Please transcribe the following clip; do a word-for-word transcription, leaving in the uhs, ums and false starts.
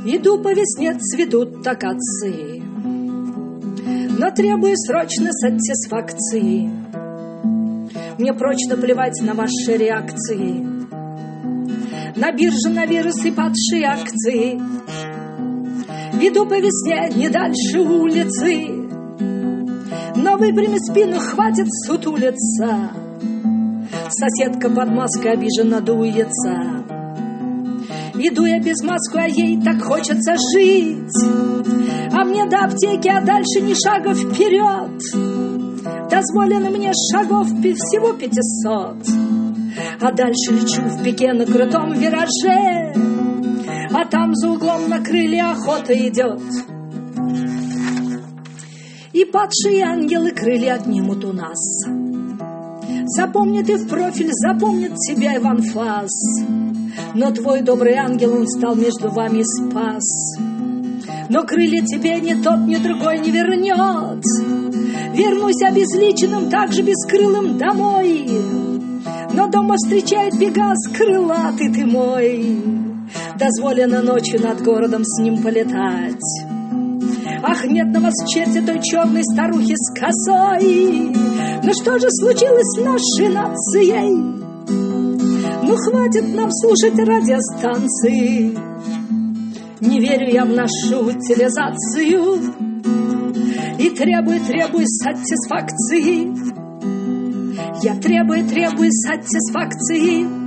Иду по весне, цветут акации, но требую срочно сатисфакции. Мне прочно плевать на ваши реакции, на бирже, на вирусы, падшие акции. Иду по весне, не дальше улицы, но выпрями спину, хватит сутулиться. Соседка под маской обиженно дуется. Иду я без маски, а ей так хочется жить. А мне до аптеки, а дальше ни шага вперед. Дозволено мне шагов всего пятисот. А дальше лечу в пике на крутом вираже, а там за углом на крылья охота идет. И падшие ангелы крылья отнимут у нас. Запомнит и в профиль, запомнит тебя Иван Фас. Но твой добрый ангел, он стал между вами спас. Но крылья тебе ни тот, ни другой не вернет. Вернусь обезличенным, также бескрылым домой. Но дома встречает Пегас, крылатый ты мой. Дозволено ночью над городом с ним полетать. Ах, нет на вас черти той черной старухи с косой. Ну что же случилось с нашей нацией? Ну хватит нам слушать радиостанции. Не верю я в нашу утилизацию и требую, требую сатисфакции. Я требую, требую сатисфакции.